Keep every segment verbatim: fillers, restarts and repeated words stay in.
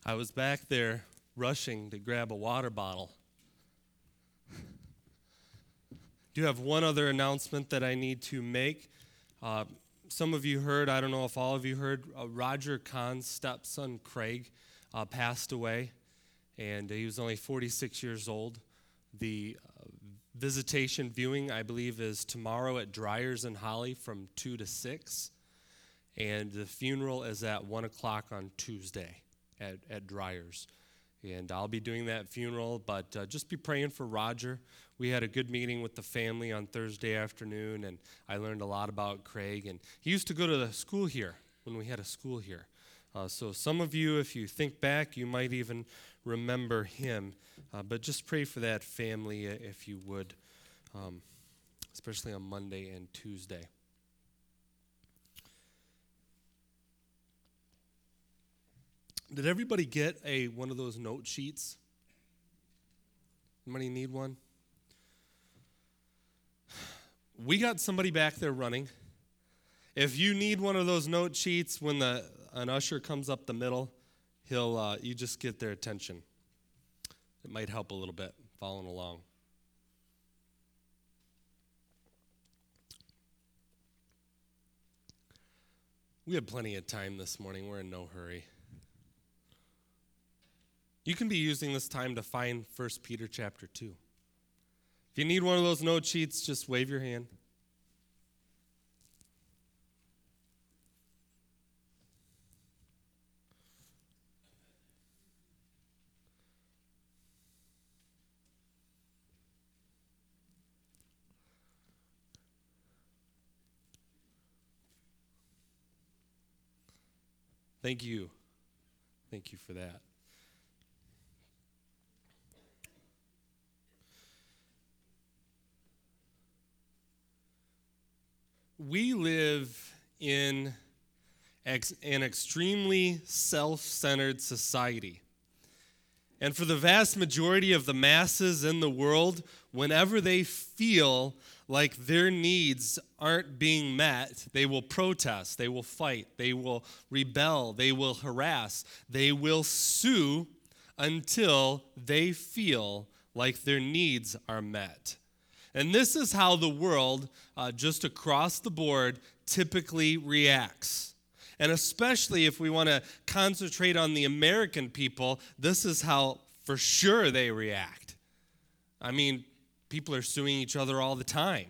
I was back there rushing to grab a water bottle. Do have one other announcement that I need to make. Uh, some of you heard, I don't know if all of you heard, uh, Roger Kahn's stepson, Craig, uh, passed away, and he was only forty-six years old. The uh, visitation viewing, I believe, is tomorrow at Dryers and Holly from two to six, and the funeral is at one o'clock on Tuesday at, at Dryers. And I'll be doing that funeral, but uh, just be praying for Roger. We had a good meeting with the family on Thursday afternoon, and I learned a lot about Craig. And he used to go to the school here when we had a school here. Uh, so some of you, if you think back, you might even remember him. Uh, but just pray for that family uh, if you would, um, especially on Monday and Tuesday. Did everybody get a one of those note sheets? Anybody need one? We got somebody back there running. If you need one of those note sheets, when the an usher comes up the middle, he'll uh, you just get their attention. It might help a little bit following along. We had plenty of time this morning. We're in no hurry. You can be using this time to find First Peter chapter two. If you need one of those note sheets, just wave your hand. Thank you. Thank you for that. We live in ex- an extremely self-centered society. And for the vast majority of the masses in the world, whenever they feel like their needs aren't being met, they will protest, they will fight, they will rebel, they will harass, they will sue until they feel like their needs are met. And this is how the world, uh, just across the board, typically reacts. And especially if we want to concentrate on the American people, this is how for sure they react. I mean, people are suing each other all the time.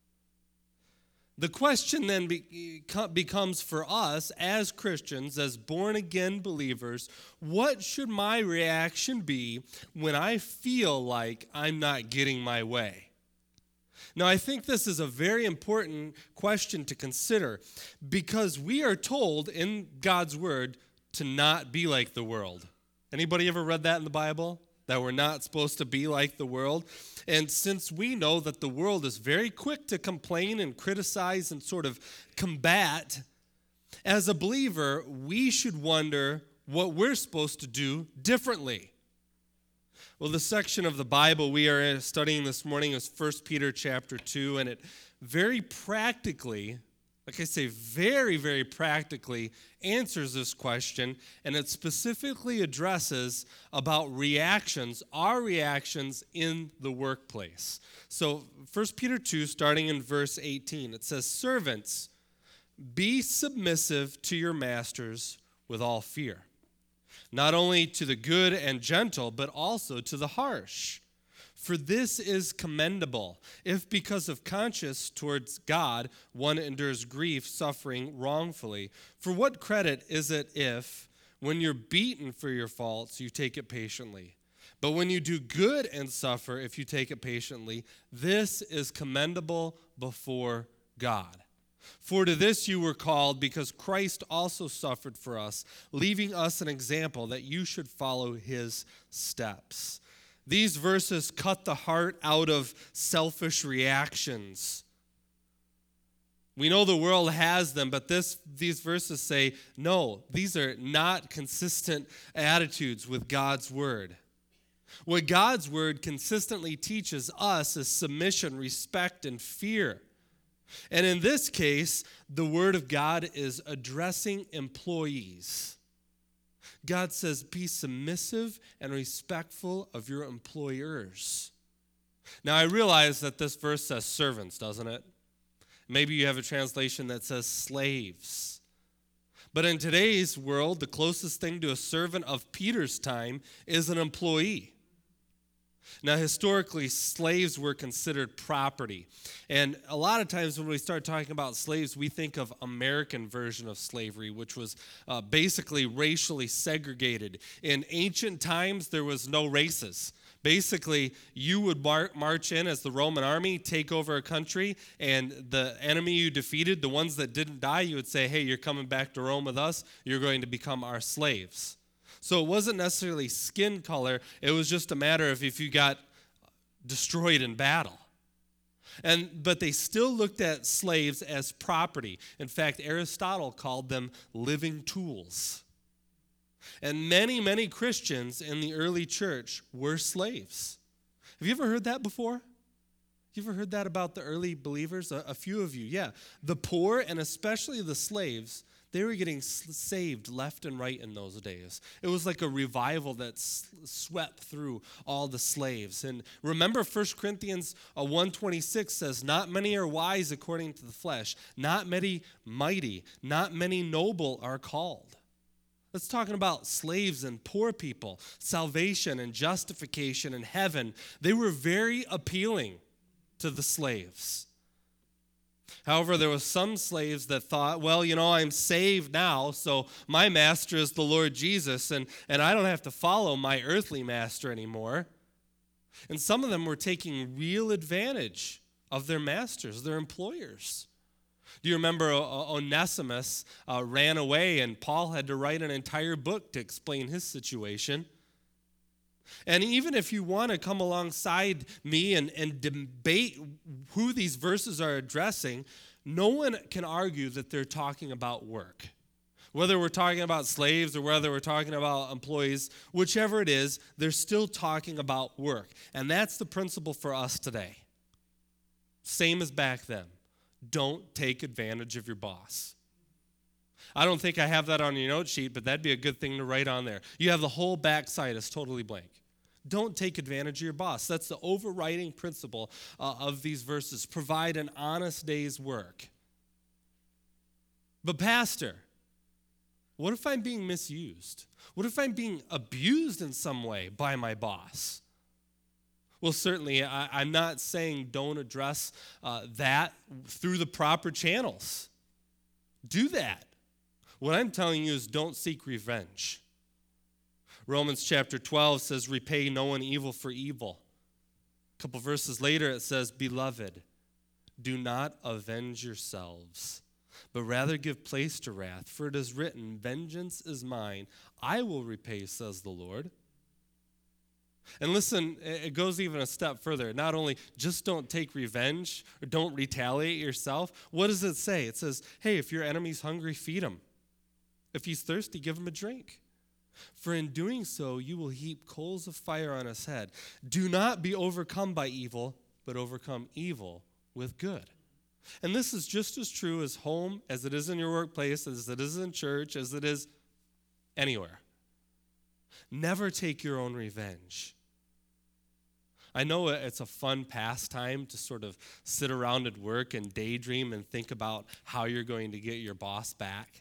The question then be- becomes for us as Christians, as born-again believers, what should my reaction be when I feel like I'm not getting my way? Now, I think this is a very important question to consider because we are told in God's word to not be like the world. Anybody ever read that in the Bible? That we're not supposed to be like the world? And since we know that the world is very quick to complain and criticize and sort of combat, as a believer, we should wonder what we're supposed to do differently. Well, the section of the Bible we are studying this morning is First Peter chapter two, and it very practically, like I say, very, very practically answers this question, and it specifically addresses about reactions, our reactions in the workplace. So First Peter two, starting in verse eighteen, it says, "Servants, be submissive to your masters with all fear, not only to the good and gentle, but also to the harsh. For this is commendable, if because of conscience towards God one endures grief, suffering wrongfully. For what credit is it if, when you're beaten for your faults, you take it patiently? But when you do good and suffer, if you take it patiently, this is commendable before God. For to this you were called, because Christ also suffered for us, leaving us an example that you should follow his steps." These verses cut the heart out of selfish reactions. We know the world has them, but this, these verses say, no, these are not consistent attitudes with God's word. What God's word consistently teaches us is submission, respect, and fear. And in this case, the word of God is addressing employees. God says, be submissive and respectful of your employers. Now, I realize that this verse says servants, doesn't it? Maybe you have a translation that says slaves. But in today's world, the closest thing to a servant of Peter's time is an employee. Now, historically, slaves were considered property. And a lot of times when we start talking about slaves, we think of American version of slavery, which was uh, basically racially segregated. In ancient times, there was no races. Basically, you would mar- march in as the Roman army, take over a country, and the enemy you defeated, the ones that didn't die, you would say, hey, you're coming back to Rome with us. You're going to become our slaves. So it wasn't necessarily skin color. It was just a matter of if you got destroyed in battle. And but they still looked at slaves as property. In fact, Aristotle called them living tools. And many, many Christians in the early church were slaves. Have you ever heard that before? You ever heard that about the early believers? A, a few of you, yeah. The poor, and especially the slaves, they were getting saved left and right in those days. It was like a revival that swept through all the slaves. And remember, First Corinthians one twenty-six says, not many are wise according to the flesh, not many mighty, not many noble are called. That's talking about slaves and poor people, salvation and justification and heaven. They were very appealing to the slaves. However, there were some slaves that thought, well, you know, I'm saved now, so my master is the Lord Jesus, and, and I don't have to follow my earthly master anymore. And some of them were taking real advantage of their masters, their employers. Do you remember Onesimus uh, ran away, and Paul had to write an entire book to explain his situation? And even if you want to come alongside me and, and debate who these verses are addressing, no one can argue that they're talking about work. Whether we're talking about slaves or whether we're talking about employees, whichever it is, they're still talking about work. And that's the principle for us today. Same as back then. Don't take advantage of your boss. I don't think I have that on your note sheet, but that'd be a good thing to write on there. You have the whole back side is totally blank. Don't take advantage of your boss. That's the overriding principle uh, of these verses. Provide an honest day's work. But pastor, what if I'm being misused? What if I'm being abused in some way by my boss? Well, certainly, I, I'm not saying don't address uh, that through the proper channels. Do that. What I'm telling you is don't seek revenge. Romans chapter twelve says, repay no one evil for evil. A couple verses later it says, beloved, do not avenge yourselves, but rather give place to wrath. For it is written, vengeance is mine, I will repay, says the Lord. And listen, it goes even a step further. Not only just don't take revenge or don't retaliate yourself. What does it say? It says, hey, if your enemy's hungry, feed him. If he's thirsty, give him a drink. For in doing so, you will heap coals of fire on his head. Do not be overcome by evil, but overcome evil with good. And this is just as true as home, as it is in your workplace, as it is in church, as it is anywhere. Never take your own revenge. I know it's a fun pastime to sort of sit around at work and daydream and think about how you're going to get your boss back.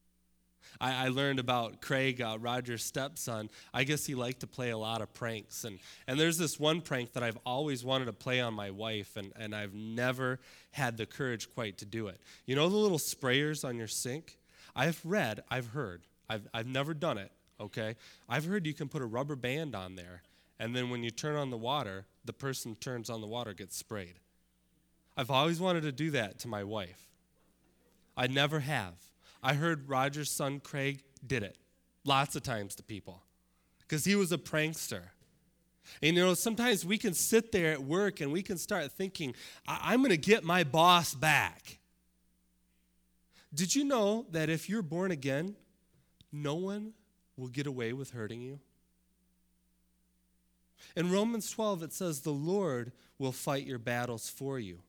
I, I learned about Craig, uh, Roger's stepson. I guess he liked to play a lot of pranks. And, and there's this one prank that I've always wanted to play on my wife, and, and I've never had the courage quite to do it. You know the little sprayers on your sink? I've read, I've heard, I've, I've never done it, okay? I've heard you can put a rubber band on there, and then when you turn on the water, the person turns on the water gets sprayed. I've always wanted to do that to my wife. I never have. I heard Roger's son, Craig, did it lots of times to people because he was a prankster. And, you know, sometimes we can sit there at work and we can start thinking, I- I'm going to get my boss back. Did you know that if you're born again, no one will get away with hurting you? In Romans twelve, it says, the Lord will fight your battles for you.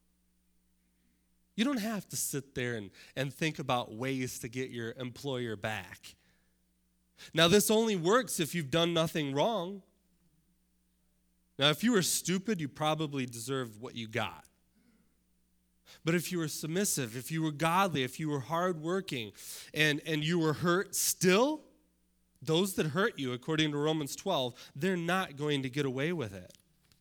You don't have to sit there and, and think about ways to get your employer back. Now, this only works if you've done nothing wrong. Now, if you were stupid, you probably deserved what you got. But if you were submissive, if you were godly, if you were hardworking, and, and you were hurt still, those that hurt you, according to Romans twelve, they're not going to get away with it.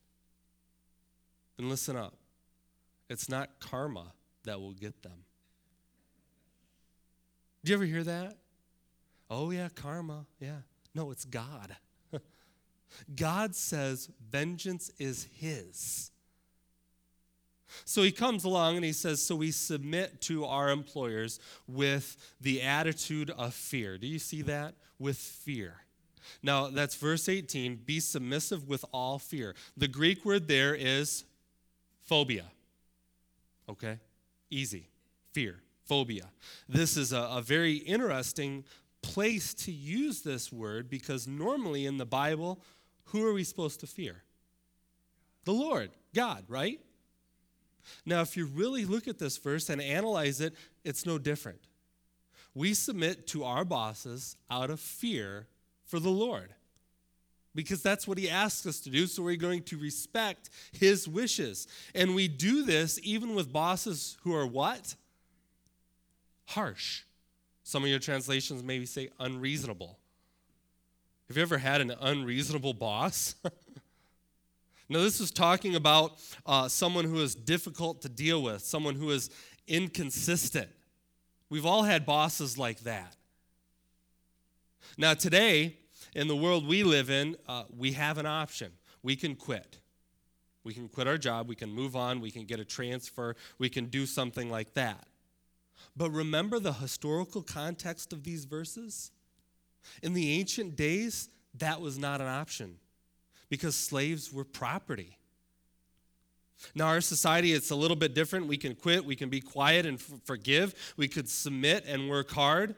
And listen up. It's not karma that will get them. Did you ever hear that? Oh, yeah, karma. Yeah. No, it's God. God says vengeance is his. So he comes along and he says, so we submit to our employers with the attitude of fear. Do you see that? With fear. Now, that's verse eighteen. Be submissive with all fear. The Greek word there is phobia. Okay? Easy. Fear. Phobia. This is a, a very interesting place to use this word because normally in the Bible, who are we supposed to fear? The Lord, God, right? Now, if you really look at this verse and analyze it, it's no different. We submit to our bosses out of fear for the Lord because that's what he asks us to do, so we're going to respect his wishes. And we do this even with bosses who are what? Harsh. Some of your translations maybe say unreasonable. Have you ever had an unreasonable boss? Now, this is talking about uh, someone who is difficult to deal with, someone who is inconsistent. We've all had bosses like that. Now, today, in the world we live in, uh, we have an option. We can quit. We can quit our job. We can move on. We can get a transfer. We can do something like that. But remember the historical context of these verses? In the ancient days, that was not an option because slaves were property. Now, our society, it's a little bit different. We can quit. We can be quiet and f- forgive. We could submit and work hard.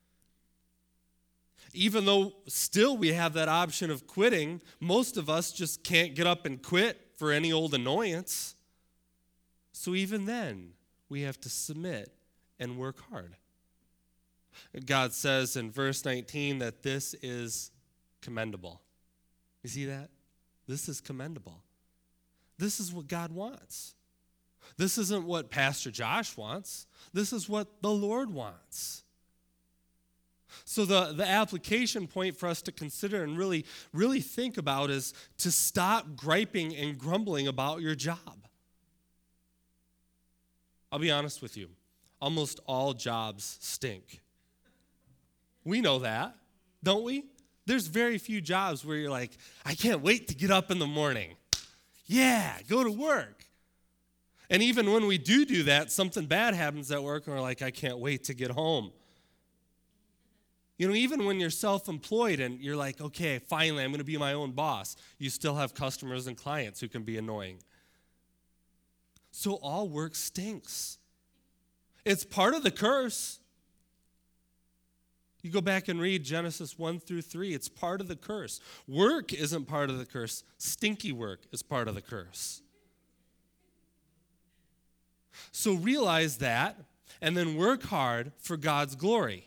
Even though still we have that option of quitting, most of us just can't get up and quit for any old annoyance. So even then, we have to submit and work hard. God says in verse nineteen that this is commendable. You see that? This is commendable. This is what God wants. This isn't what Pastor Josh wants. This is what the Lord wants. So the, the application point for us to consider and really, really think about is to stop griping and grumbling about your job. I'll be honest with you. Almost all jobs stink. We know that, don't we? There's very few jobs where you're like, I can't wait to get up in the morning. Yeah, go to work. And even when we do do that, something bad happens at work and we're like, I can't wait to get home. You know, even when you're self-employed and you're like, okay, finally, I'm going to be my own boss, you still have customers and clients who can be annoying. So all work stinks. It's part of the curse. You go back and read Genesis one through three. It's part of the curse. Work isn't part of the curse. Stinky work is part of the curse. So realize that and then work hard for God's glory.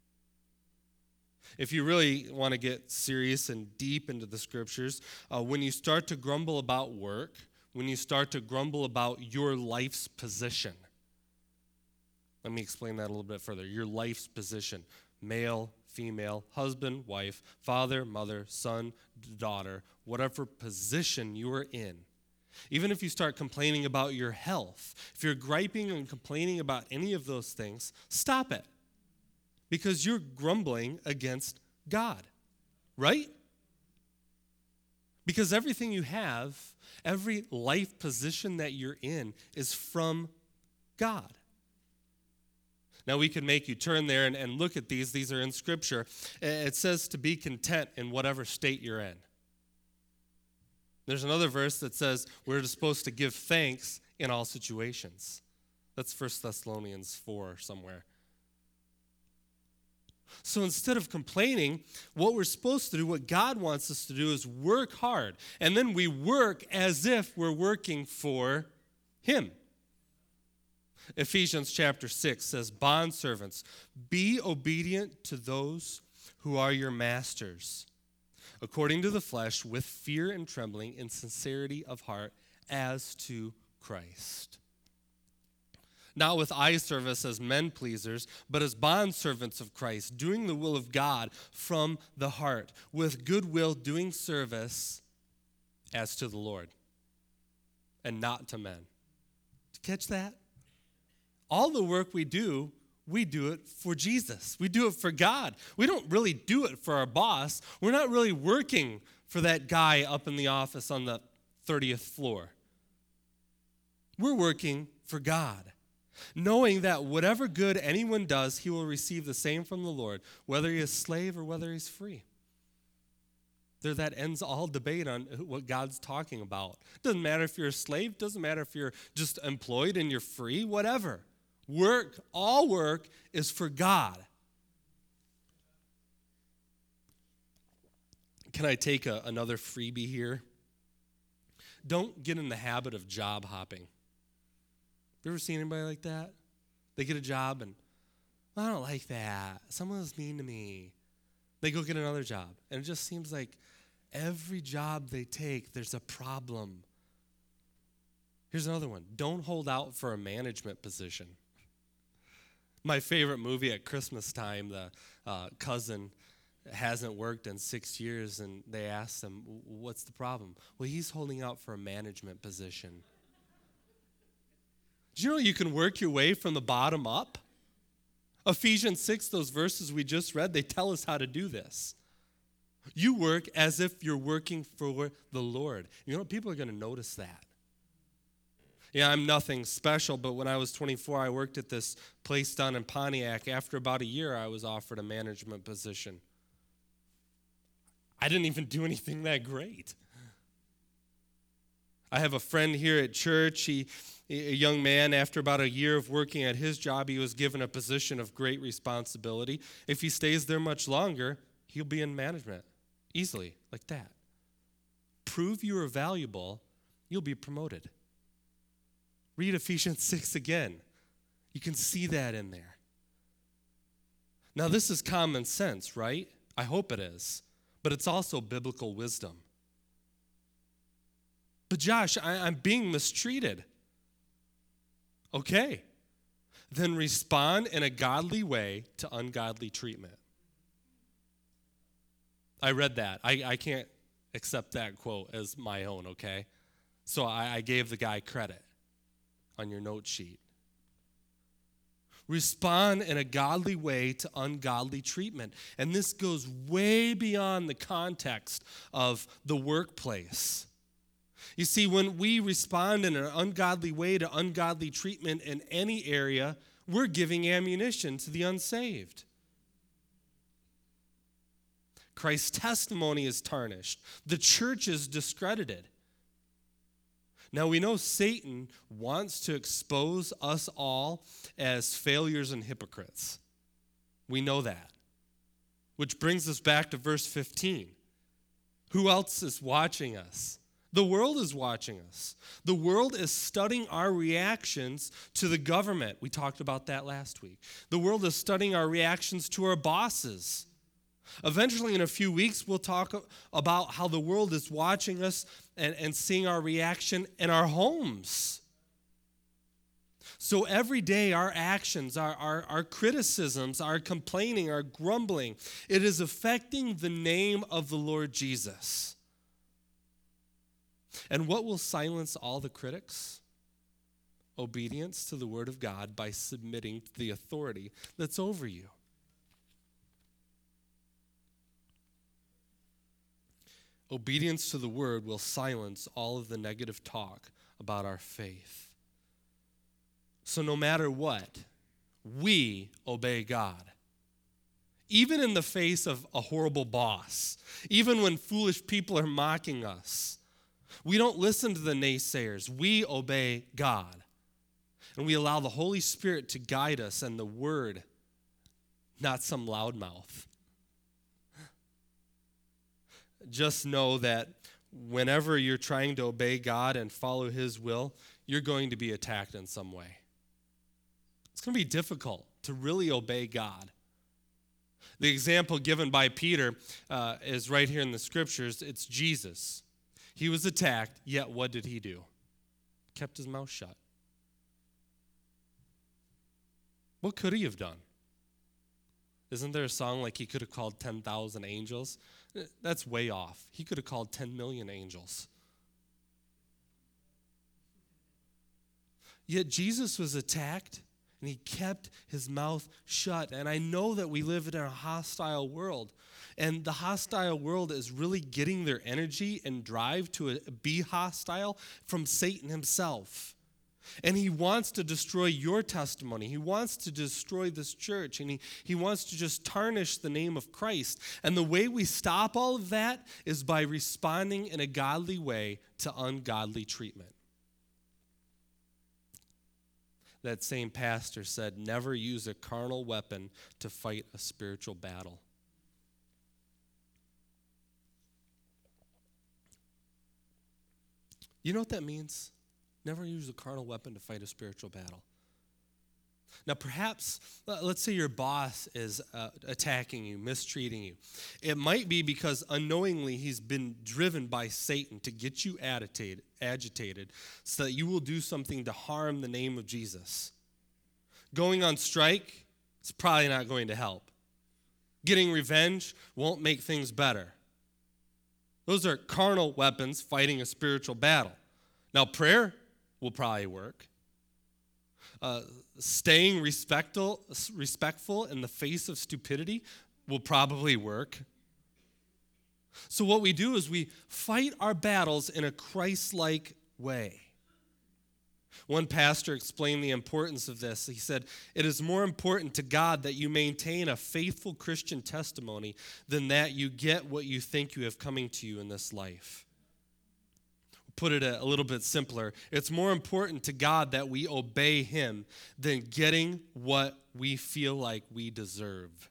If you really want to get serious and deep into the scriptures, uh, when you start to grumble about work, when you start to grumble about your life's position, let me explain that a little bit further. Your life's position, male, female, husband, wife, father, mother, son, daughter, whatever position you are in. Even if you start complaining about your health, if you're griping and complaining about any of those things, stop it. Because you're grumbling against God, right? Because everything you have, every life position that you're in is from God. Now, we can make you turn there and, and look at these. These are in Scripture. It says to be content in whatever state you're in. There's another verse that says we're supposed to give thanks in all situations. That's First Thessalonians four somewhere. So instead of complaining, what we're supposed to do, what God wants us to do is work hard. And then we work as if we're working for Him. Ephesians chapter six says, bondservants, be obedient to those who are your masters, according to the flesh, with fear and trembling, in sincerity of heart, as to Christ. Not with eye service as men pleasers, but as bondservants of Christ, doing the will of God from the heart, with goodwill doing service as to the Lord, and not to men. Did you catch that? All the work we do, we do it for Jesus. We do it for God. We don't really do it for our boss. We're not really working for that guy up in the office on the thirtieth floor. We're working for God, knowing that whatever good anyone does, he will receive the same from the Lord, whether he is slave or whether he's free. There, that ends all debate on what God's talking about. Doesn't matter if you're a slave, doesn't matter if you're just employed and you're free, whatever. Work, all work is for God. Can I take a, another freebie here? Don't get in the habit of job hopping. You ever seen anybody like that? They get a job and, I don't like that. Someone was mean to me. They go get another job. And it just seems like every job they take, there's a problem. Here's another one. Don't hold out for a management position. My favorite movie at Christmas time, the uh, cousin hasn't worked in six years, and they asked him, what's the problem? Well, he's holding out for a management position. Do you know you can work your way from the bottom up? Ephesians six, those verses we just read, they tell us how to do this. You work as if you're working for the Lord. You know, people are going to notice that. Yeah, I'm nothing special, but when I was twenty-four, I worked at this place down in Pontiac. After about a year, I was offered a management position. I didn't even do anything that great. I have a friend here at church. He, a young man, after about a year of working at his job, he was given a position of great responsibility. If he stays there much longer, he'll be in management easily, like that. Prove you are valuable, you'll be promoted. Read Ephesians six again. You can see that in there. Now, this is common sense, right? I hope it is. But it's also biblical wisdom. But Josh, I, I'm being mistreated. Okay. Then respond in a godly way to ungodly treatment. I read that. I, I can't accept that quote as my own, okay? So I, I gave the guy credit on your note sheet. Respond in a godly way to ungodly treatment. And this goes way beyond the context of the workplace. You see, when we respond in an ungodly way to ungodly treatment in any area, we're giving ammunition to the unsaved. Christ's testimony is tarnished. The church is discredited. Now, we know Satan wants to expose us all as failures and hypocrites. We know that. Which brings us back to verse fifteen. Who else is watching us? The world is watching us. The world is studying our reactions to the government. We talked about that last week. The world is studying our reactions to our bosses. Eventually, in a few weeks, we'll talk about how the world is watching us and, and seeing our reaction in our homes. So every day, our actions, our, our, our criticisms, our complaining, our grumbling, it is affecting the name of the Lord Jesus. And what will silence all the critics? Obedience to the word of God by submitting to the authority that's over you. Obedience to the word will silence all of the negative talk about our faith. So no matter what, we obey God. Even in the face of a horrible boss, even when foolish people are mocking us, we don't listen to the naysayers. We obey God. And we allow the Holy Spirit to guide us and the word, not some loudmouth. Just know that whenever you're trying to obey God and follow his will, you're going to be attacked in some way. It's going to be difficult to really obey God. The example given by Peter uh, is right here in the scriptures. It's Jesus. He was attacked, yet what did he do? Kept his mouth shut. What could he have done? Isn't there a song like he could have called ten thousand angels? That's way off. He could have called ten million angels. Yet Jesus was attacked, and he kept his mouth shut. And I know that we live in a hostile world. And the hostile world is really getting their energy and drive to be hostile from Satan himself. And he wants to destroy your testimony. He wants to destroy this church. And he, he wants to just tarnish the name of Christ. And the way we stop all of that is by responding in a godly way to ungodly treatment. That same pastor said, never use a carnal weapon to fight a spiritual battle. You know what that means? Never use a carnal weapon to fight a spiritual battle. Now, perhaps, let's say your boss is uh, attacking you, mistreating you. It might be because unknowingly he's been driven by Satan to get you agitated, agitated so that you will do something to harm the name of Jesus. Going on strike is probably not going to help. Getting revenge won't make things better. Those are carnal weapons fighting a spiritual battle. Now, prayer will probably work. Uh, staying respectful, respectful in the face of stupidity will probably work. So what we do is we fight our battles in a Christ-like way. One pastor explained the importance of this. He said, it is more important to God that you maintain a faithful Christian testimony than that you get what you think you have coming to you in this life. Put it a, a little bit simpler. It's more important to God that we obey him than getting what we feel like we deserve.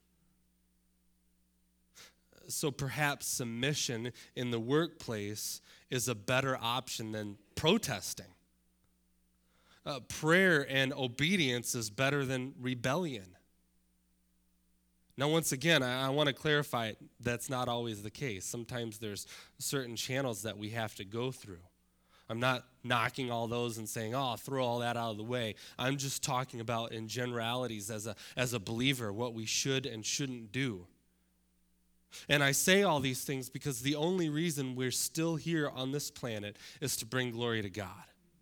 So perhaps submission in the workplace is a better option than protesting. Uh, prayer and obedience is better than rebellion. Now, once again, I, I want to clarify that's not always the case. Sometimes there's certain channels that we have to go through. I'm not knocking all those and saying, oh, I'll throw all that out of the way. I'm just talking about in generalities as a, as a believer, what we should and shouldn't do. And I say all these things because the only reason we're still here on this planet is to bring glory to God.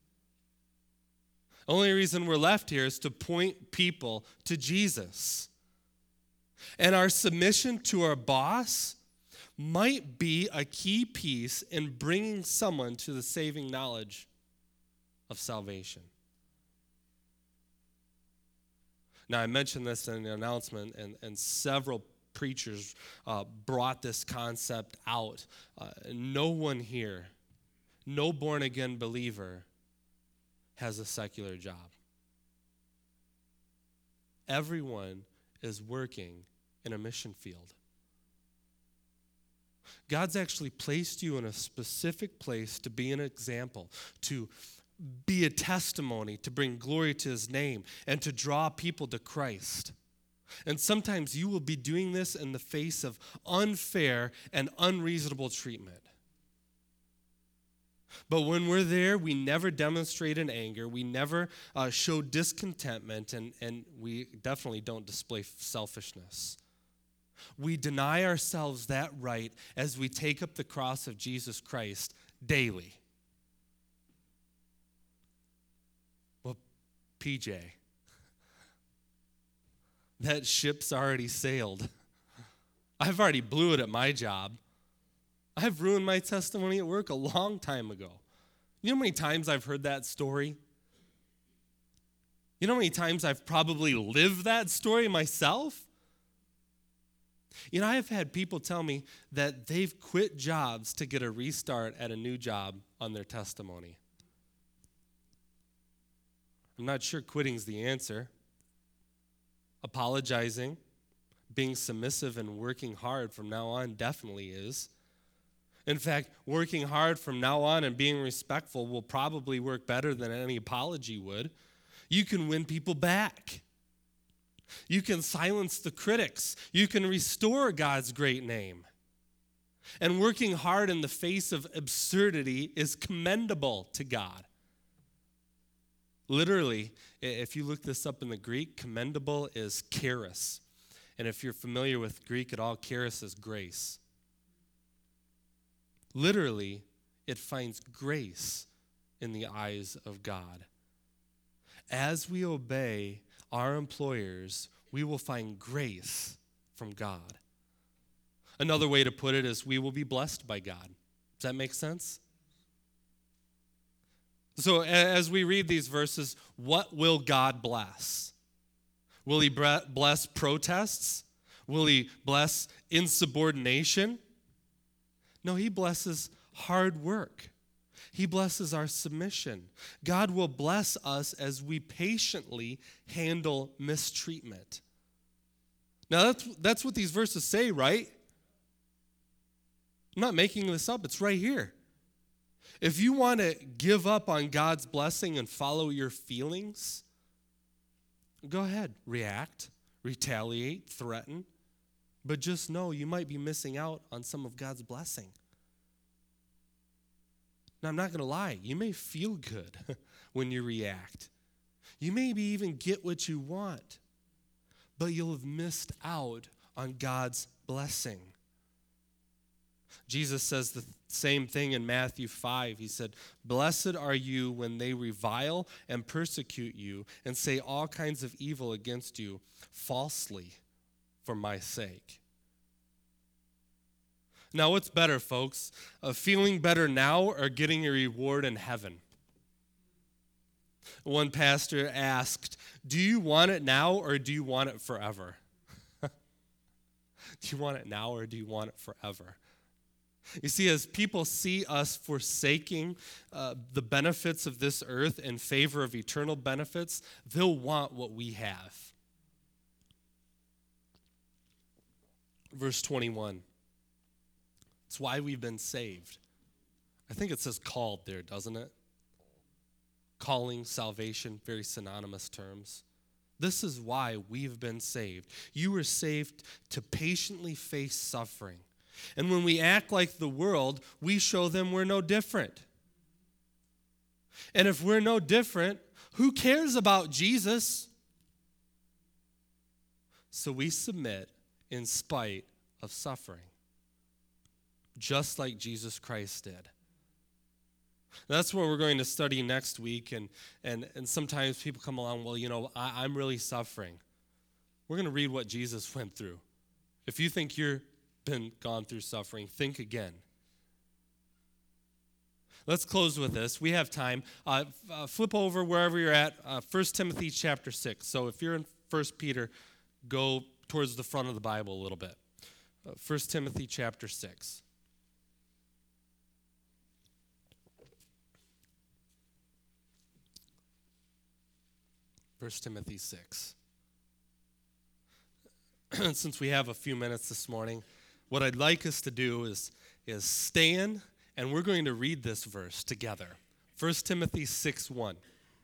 The only reason we're left here is to point people to Jesus. And our submission to our boss might be a key piece in bringing someone to the saving knowledge of salvation. Now, I mentioned this in the announcement, and, and several preachers uh, brought this concept out. Uh, no one here, no born-again believer, has a secular job. Everyone is working in a mission field. God's actually placed you in a specific place to be an example, to be a testimony, to bring glory to his name, and to draw people to Christ. And sometimes you will be doing this in the face of unfair and unreasonable treatment. But when we're there, we never demonstrate in anger. We never uh, show discontentment, and, and we definitely don't display selfishness. We deny ourselves that right as we take up the cross of Jesus Christ daily. Well, P J, that ship's already sailed. I've already blew it at my job. I've ruined my testimony at work a long time ago. You know how many times I've heard that story? You know how many times I've probably lived that story myself? You know, I've had people tell me that they've quit jobs to get a restart at a new job on their testimony. I'm not sure quitting's the answer. Apologizing, being submissive, and working hard from now on definitely is. In fact, working hard from now on and being respectful will probably work better than any apology would. You can win people back. You can silence the critics. You can restore God's great name. And working hard in the face of absurdity is commendable to God. Literally, if you look this up in the Greek, commendable is charis. And if you're familiar with Greek at all, charis is grace. Literally, it finds grace in the eyes of God. As we obey our employers, we will find grace from God. Another way to put it is we will be blessed by God. Does that make sense? So as we read these verses, what will God bless? Will he bless protests? Will he bless insubordination? No, he blesses hard work. He blesses our submission. God will bless us as we patiently handle mistreatment. Now, that's, that's what these verses say, right? I'm not making this up. It's right here. If you want to give up on God's blessing and follow your feelings, go ahead. React, retaliate, threaten. But just know you might be missing out on some of God's blessing. Now, I'm not going to lie. You may feel good when you react. You maybe even get what you want. But you'll have missed out on God's blessing. Jesus says the same thing in Matthew five. He said, "Blessed are you when they revile and persecute you and say all kinds of evil against you falsely for my sake." Now, what's better, folks? Uh, feeling better now or getting a reward in heaven? One pastor asked, "Do you want it now or do you want it forever?" Do you want it now or do you want it forever? You see, as people see us forsaking uh, the benefits of this earth in favor of eternal benefits, they'll want what we have. Verse twenty-one. It's why we've been saved. I think it says called there, doesn't it? Calling, salvation, very synonymous terms. This is why we've been saved. You were saved to patiently face suffering. And when we act like the world, we show them we're no different. And if we're no different, who cares about Jesus? So we submit in spite of suffering, just like Jesus Christ did. That's what we're going to study next week. And, and, and sometimes people come along, well, you know, I, I'm really suffering. We're going to read what Jesus went through. If you think you've been gone through suffering, think again. Let's close with this. We have time. Uh, uh, flip over wherever you're at, uh, First Timothy chapter six. So if you're in First Peter, go towards the front of the Bible a little bit. Uh, First Timothy chapter six. First Timothy six. Since we have a few minutes this morning, what I'd like us to do is, is stand, and we're going to read this verse together. First Timothy six one.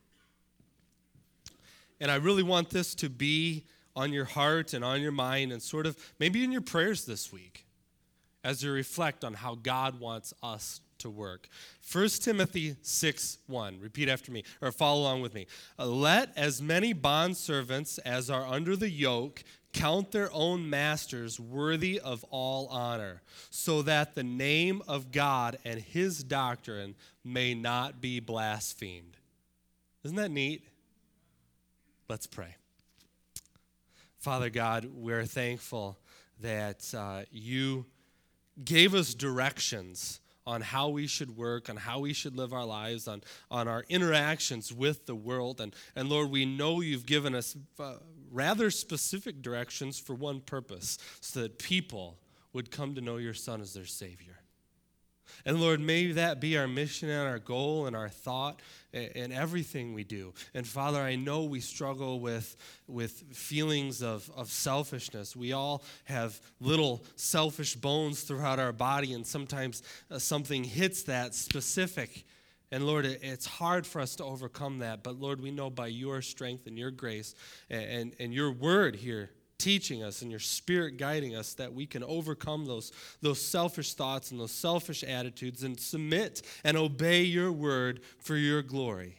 And I really want this to be on your heart and on your mind and sort of maybe in your prayers this week as you reflect on how God wants us to work. First Timothy six one. Repeat after me, or follow along with me. Let as many bondservants as are under the yoke count their own masters worthy of all honor, so that the name of God and his doctrine may not be blasphemed. Isn't that neat? Let's pray. Father God, we're thankful that uh, you gave us directions on how we should work, on how we should live our lives, on, on our interactions with the world. And, and Lord, we know you've given us uh, rather specific directions for one purpose, so that people would come to know your Son as their Savior. And Lord, may that be our mission and our goal and our thought in everything we do. And Father, I know we struggle with, with feelings of, of selfishness. We all have little selfish bones throughout our body, and sometimes uh, something hits that specific, And Lord, it's hard for us to overcome that, but Lord, we know by your strength and your grace and, and, and your word here teaching us and your spirit guiding us that we can overcome those, those selfish thoughts and those selfish attitudes and submit and obey your word for your glory.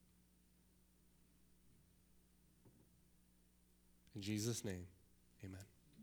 In Jesus' name, amen.